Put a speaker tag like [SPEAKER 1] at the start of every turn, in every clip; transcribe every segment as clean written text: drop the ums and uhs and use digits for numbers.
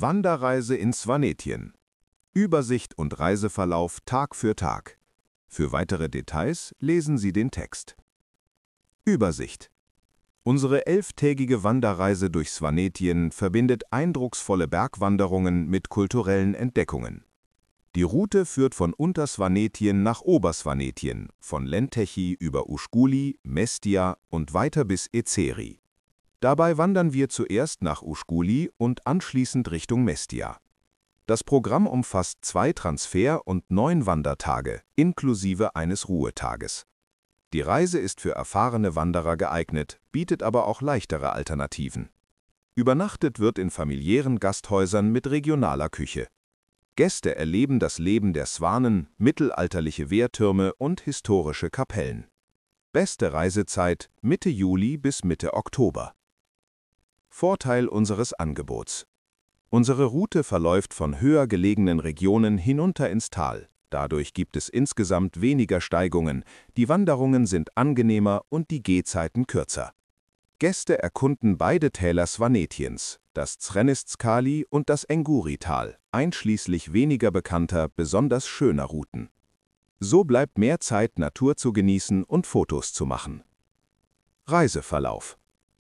[SPEAKER 1] Wanderreise in Svanetien. Übersicht und Reiseverlauf Tag für Tag. Für weitere Details lesen Sie den Text. Übersicht. Unsere 11-tägige Wanderreise durch Svanetien verbindet eindrucksvolle Bergwanderungen mit kulturellen Entdeckungen. Die Route führt von Untersvanetien nach Obersvanetien, von Lentechi über Ușculi, Mestia und weiter bis Ezeri. Dabei wandern wir zuerst nach Ușculi und anschließend Richtung Mestia. Das Programm umfasst 2 Transfer- und 9 Wandertage, inklusive eines Ruhetages. Die Reise ist für erfahrene Wanderer geeignet, bietet aber auch leichtere Alternativen. Übernachtet wird in familiären Gasthäusern mit regionaler Küche. Gäste erleben das Leben der Swanen, mittelalterliche Wehrtürme und historische Kapellen. Beste Reisezeit Mitte Juli bis Mitte Oktober. Vorteil unseres Angebots: Unsere Route verläuft von höher gelegenen Regionen hinunter ins Tal. Dadurch gibt es insgesamt weniger Steigungen, die Wanderungen sind angenehmer und die Gehzeiten kürzer. Gäste erkunden beide Täler Svanetiens, das Zrenice-Skali und das Enguri-Tal, einschließlich weniger bekannter, besonders schöner Routen. So bleibt mehr Zeit, Natur zu genießen und Fotos zu machen. Reiseverlauf: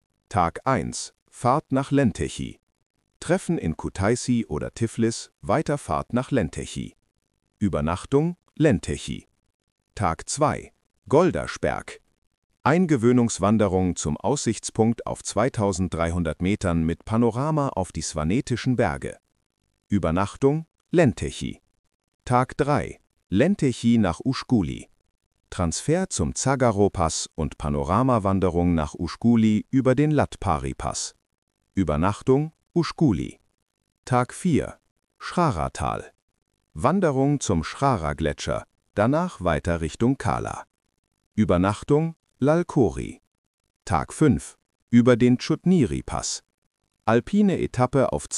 [SPEAKER 1] Tag 1: Fahrt nach Lentechi. Treffen in Kutaisi oder Tiflis, Weiterfahrt nach Lentechi. Übernachtung Lentechi. Tag 2: Goldasberg. Eingewöhnungswanderung zum Aussichtspunkt auf 2300 Metern mit Panorama auf die svanetischen Berge. Übernachtung Lentechi. Tag 3: Lentechi nach Ușculi. Transfer zum Zagaro-Pass und Panoramawanderung nach Ușculi über den Latpari-Pass. Übernachtung Ușculi. Tag 4: Schraratal. Wanderung zum Schrara-Gletscher, danach weiter Richtung Kala. Übernachtung Lalkori. Tag 5: Über den Tschutniri-Pass. Alpine Etappe auf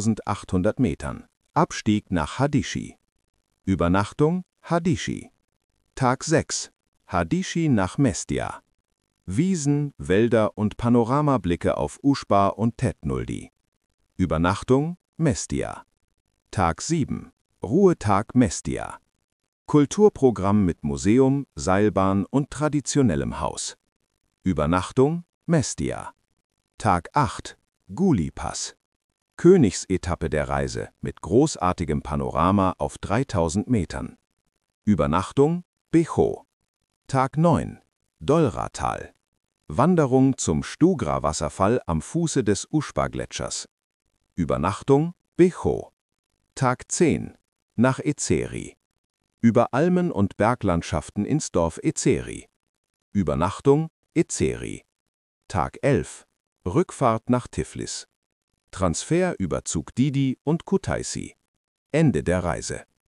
[SPEAKER 1] 2800 Metern. Abstieg nach Hadiši. Übernachtung Hadiši. Tag 6: Hadiši nach Mestia. Wiesen, Wälder und Panoramablicke auf Ușpa und Tetnuldi. Übernachtung Mestia. Tag 7: Ruhetag Mestia. Kulturprogramm mit Museum, Seilbahn und traditionellem Haus. Übernachtung Mestia. Tag 8: Guli-Pass. Königsetappe der Reise mit großartigem Panorama auf 3000 Metern. Übernachtung Becho. Tag 9: Dolratal. Wanderung zum Stugra-Wasserfall am Fuße des Ușpa-Gletschers. Übernachtung Becho. Tag 10: Nach Ezeri. Über Almen und Berglandschaften ins Dorf Ezeri. Übernachtung Ezeri. Tag 11: Rückfahrt nach Tiflis. Transfer über Zugdidi und Kutaisi. Ende der Reise.